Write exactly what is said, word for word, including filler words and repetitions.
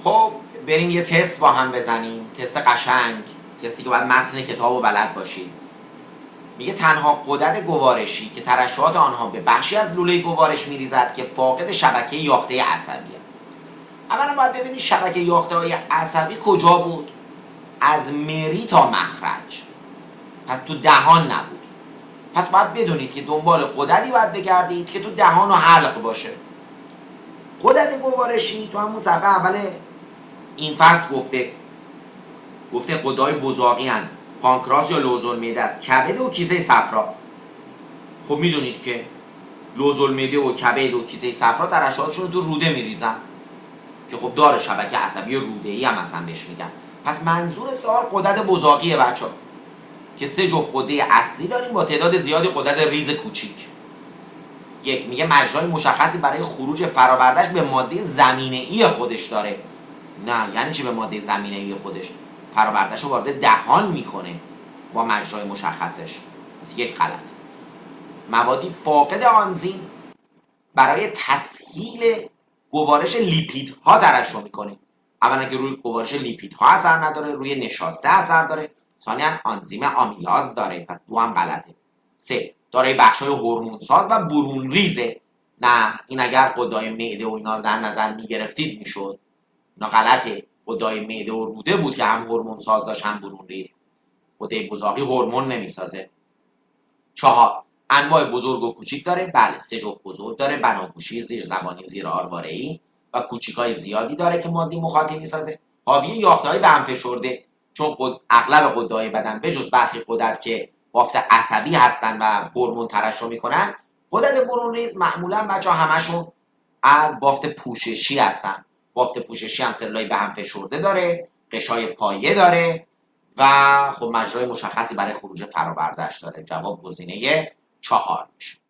خب بریم یه تست با هم بزنیم، تست قشنگ، تستی که باید متن کتاب و بلد باشید. میگه تنها غدد گوارشی که ترشحات آنها به بخشی از لوله گوارش میریزد که فاقد شبکه یاخته عصبیه. اولا باید ببینید شبکه یاخته های عصبی کجا بود؟ از مری تا مخرج، پس تو دهان نبود. پس باید بدونید که دنبال غددی باید بگردید که تو دهان و حلق باشه. غدد گوارشی تو همون صفحه اول این فصل گفته گفته غده‌های بزاقی هستند، پانکراس یا لوزالمعده است، کبد و کیسه صفرا. خب میدونید که لوزالمعده و کبد و کیسه صفرا ترشحاتشون تو روده میریزن که خب داره شبکه عصبی روده‌ای هم مثلا بهش میگن. پس منظور سوال غدد بزاقیه بچه‌ها، که سه جفت غده اصلی داریم با تعداد زیادی غدد ریز کوچیک. یک میگه مجرای مشخصی برای خروج فرآورده‌اش به ماده زمینه‌ای خودش داره. نه، یعنی چی به ماده زمینه‌ای خودش؟ فرآورده‌اش رو وارد دهان میکنه با مجرای مشخصش. پس یک غلط. موادی فاقد آنزیم برای تسهیل گوارش لیپیدها ترشح میکنه. اولا که روی گوارش لیپیدها اثر نداره، روی نشاسته اثر داره. ثانیاً آنزیم آمیلاز داره، پس دو هم غلطه. سه، دارای بخشای هورمونساز و برون ریزه. نه، این اگر غده‌های معده و اینا رو در نظر میگرفتید میشد. اینا غلطه. غده‌های معده و روده بود که هم هورمون ساز داشت هم برون ریز. غده بزاقی هورمون نمیسازه. چهار، انواع بزرگ و کوچیک داره. بله، سه جفت بزرگ داره، بناگوشی، زیرزبانی، زیر آرواره‌ای، و کوچیکای زیادی داره که ماده مخاطی میسازه. حاوی یافته‌های به هم فشرده، چون قد... اغلب غده‌های بدن بجز برخی غدد که بافت عصبی هستن و هورمون ترشح میکنن، غدد برون ریز معمولا بچه‌ها همشون از بافت پوششی هستن. بافت پوششی هم سلولای به هم فشرده داره، قشای پایه داره و خب مجرای مشخصی برای خروج فرآورده‌اش داره. جواب گزینه چهار میشه.